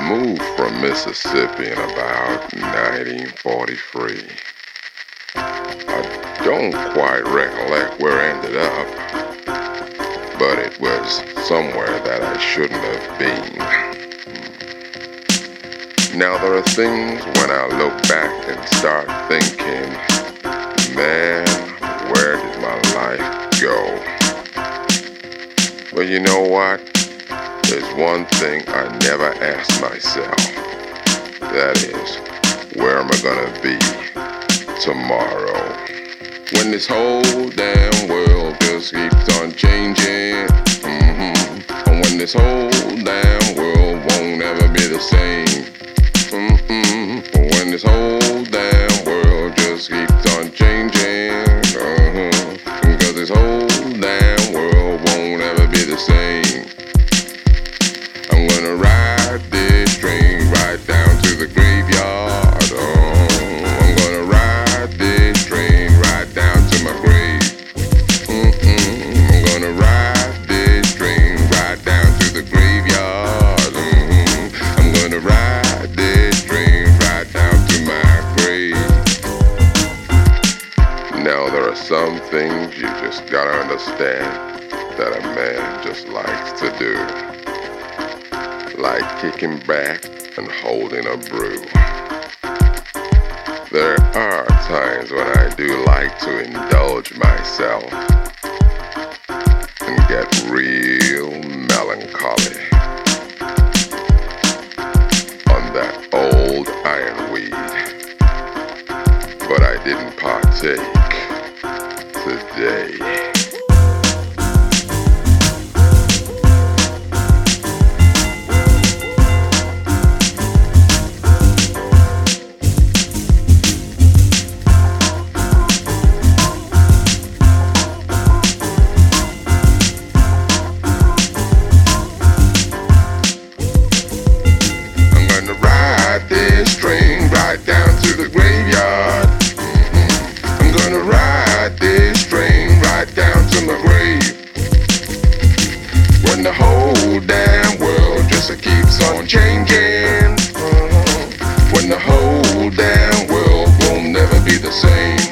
moved from Mississippi in about 1943. I don't quite recollect where I ended up, but it was somewhere that I shouldn't have been. Now there are things when I look back and start thinking, man, where did my life go? Well, you know what? There's one thing I never ask myself. That is, where am I gonna be tomorrow? When this whole damn world just keeps on changing, and when this whole damn world won't ever be the same, when this whole damn world just keeps on changing, because this whole damn world won't ever be the same. I'm gonna ride this train right down to the graveyard. I'm gonna ride this train right down to my grave. I'm gonna ride this train right down to the graveyard. I'm gonna ride this train right down to my grave. Now there are some things you just gotta understand that a man just likes to do, like kicking back and holding a brew. There are times when I do like to indulge myself and get real melancholy on that old ironweed, but I didn't partake today. This train right down to the graveyard. I'm gonna ride this train right down to my grave. When the whole damn world just keeps on changing, when the whole damn world won't never be the same.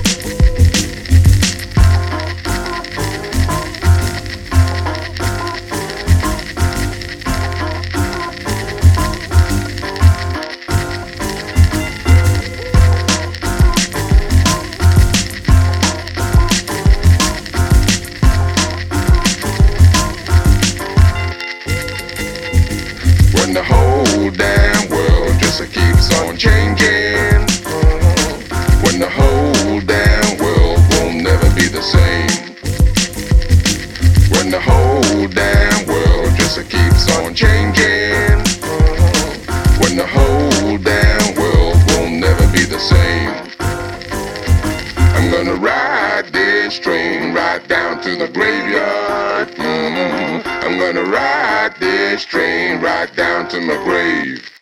When the whole damn world just keeps on changing, when the whole damn world won't never be the same. When the whole damn world just keeps on changing, when the whole damn world won't never be the same. I'm gonna ride this train right down to the graveyard. I'm gonna ride this train right down to my grave.